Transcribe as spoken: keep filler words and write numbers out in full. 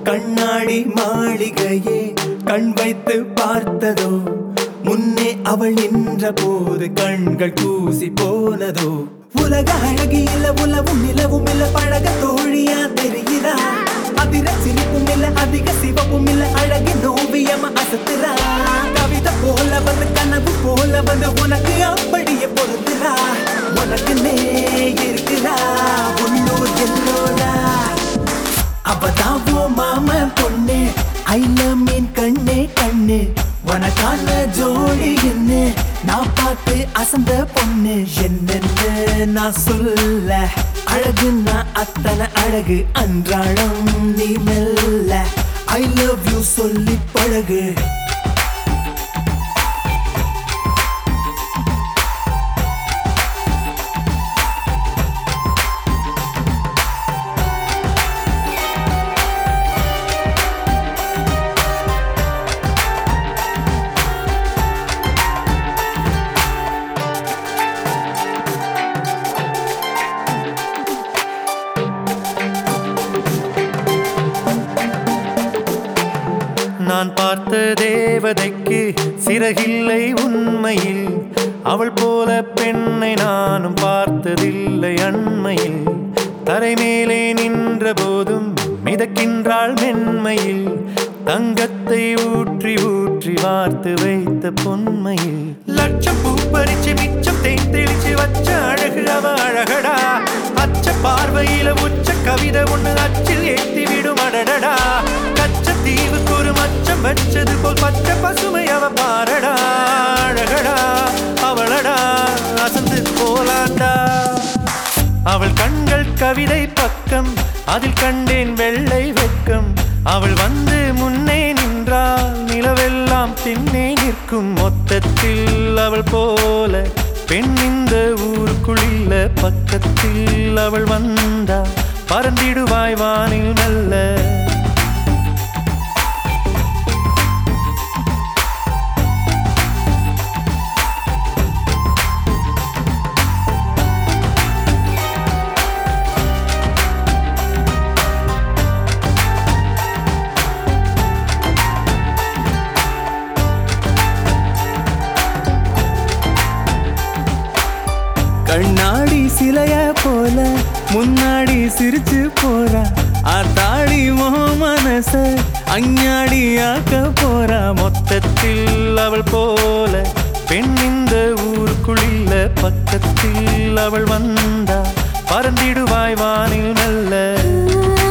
கண்ணாடி மாளிகையே கண் வைத்து பார்த்ததோ, முன்னே அவள் நின்ற போது கண்கள் கூசி போனதோ. உலக அழகியில உலவும் நிலவும் இல்ல, பழக தோழியா தெரிகிறா. அதிர சிரிப்பும் இல்ல, அதிக சிவப்பும் இல்ல, அழகின் ஓவியமா அசத்துறா. கவிதை போல வந்து கனவு போல வந்து உனக்கு அப்படியே பொறுத்துறா. உனக்கு நே இருக்கிறா உள்ளூர் எல்லோரா. அவதாவோ மாம பொண்ணு, ஐல மீன் கண்ணே கண்ணு, உனக்கான ஜோடி என்ன நான் பார்த்து அசந்த பொண்ணு. என்னென்னு நான் சொல்ல, அழகுன்னா அத்தனை அழகு, அன்றாடம் நீ மெல்ல ஐ லவ் யூ சொல்லி பழகு. நான் பார்த்த தேவதைக்கு சிறகில்லை உண்மையில், அவள் போல பெண்ணை நானும் பார்த்ததில்லை அண்மையில். தரை மேலே நின்ற போதும் மிதக்கின்றாள் மென்மையில், தங்கத்தை ஊற்றி ஊற்றி வார்த்து வைத்த பொன்மையில். லட்சம் பூ பறிச்சு மிச்சம் தேன் தெளிச்சு வச்ச அழகு அவ அழகடா. அச்ச பார்வையில உச்ச கவிதை ஒண்ணு அச்சில் ஏற்றி விடும் அடடடா. கச்ச தீவுக்கு ஒரு மச்சம் வச்சது போல் பச்சை பசுமை அவ பாரடா. அழகடா அவளடா அசந்து போலாண்டா. அவள் கண்கள் கவிதை பக்கம், அதில் கண்டேன் வெள்ளை வெட்கம். அவள் வந்து முன்னே நின்றால் நிலவெல்லாம் பின்னே நிற்கும். மொத்தத்தில் அவள் போல பெண் இந்த ஊருக்குள்ள, பக்கத்தில் அவள் வந்தா பறந்திடுவாய் வானில் மெல்ல. கண்ணாடி சிலைய போல முன்னாடி சிரிச்சு போறா. ஆத்தாடி மோ மனச அஞ்ஞாடி ஆக்க போறா. மொத்தத்தில் அவள் போல பெண் இந்த ஊருக்குள்ள, பக்கத்தில் அவள் வந்தா பறந்திடுவாய் வானில் மெல்ல.